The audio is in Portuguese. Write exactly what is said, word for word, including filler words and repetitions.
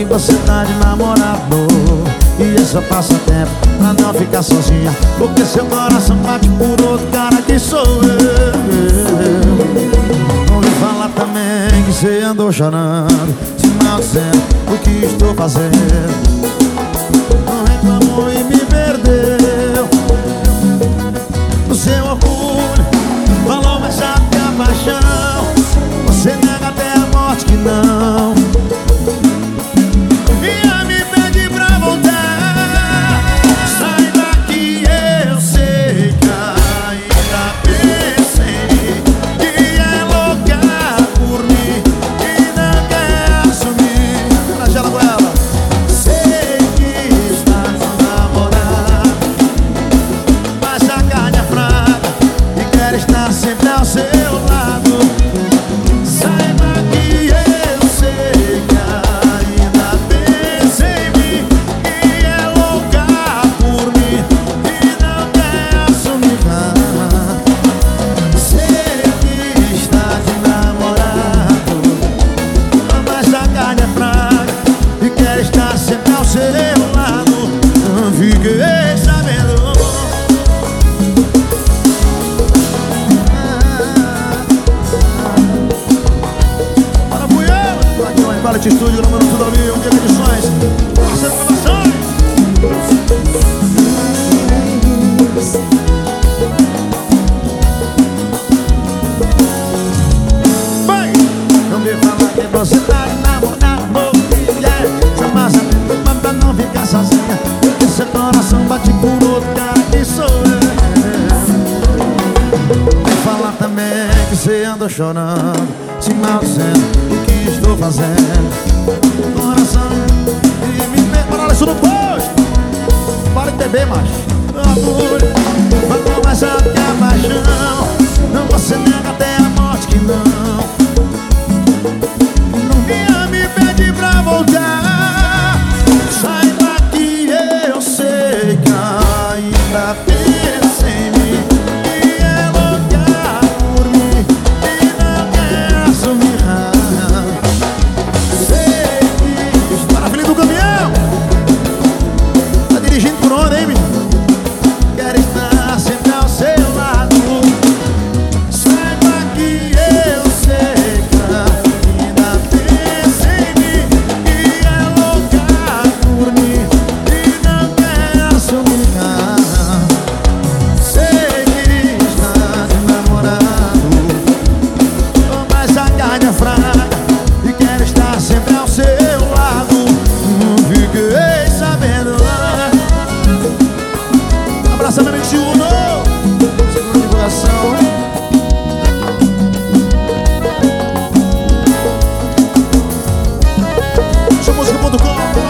você tá de namorado e é só passatempo pra não ficar sozinha, porque seu coração bate por outro cara que sou eu. Ouvi falar também que você andou chorando, se maldizendo o que estou fazendo. Não reclamou e me perdeu. O seu orgulho falou mais alto que a paixão. Você nega até a morte que não. E me pede pra voltar. Saiba que eu sei que ainda pensa em mim, que é louca por mim e não quer assumir. Na gela com ela. Sei que está com namorado, mas a carne é fraca e quer estar sempre ao seu lado. Saiba que eu sei que ainda pensa em mim, que é louca por mim e não quer assumir. Sei que está de namorado, mas a carne é fraca e quer estar sempre ao seu lado. Não fiquei sabendo. Quality Studio, número tudo ao vivo, que edições, Marcelo Gravações. Vai! Não me fala que você tá de namorado, yeah. Chama-se mas pra não ficar sozinha, porque seu coração bate por outro cara que sou eu. Me fala também que você anda chorando, se maldizendo o que estou fazendo. Coração e me pede. Para isso no posto. Para de beber, macho. Amor, quanto mais alto que a paixão, não você nega até a morte que não. Não vinha me pedir pra voltar. Saiba que eu sei que ainda pensa em mim, que é louca por mim e não quer assumir. Dirigindo por onde, hein, menino? Quero estar sempre ao seu lado. Saiba que eu sei que ainda pensa em mim, que é louca por mim e não quer assumir. Sei que está de namorado, mas a carne é fraca e quero estar sempre ao seu lado. Não fiquei sabendo. Abraça meu amigo Chiuno, segunda divulgação. Sou música ponto com.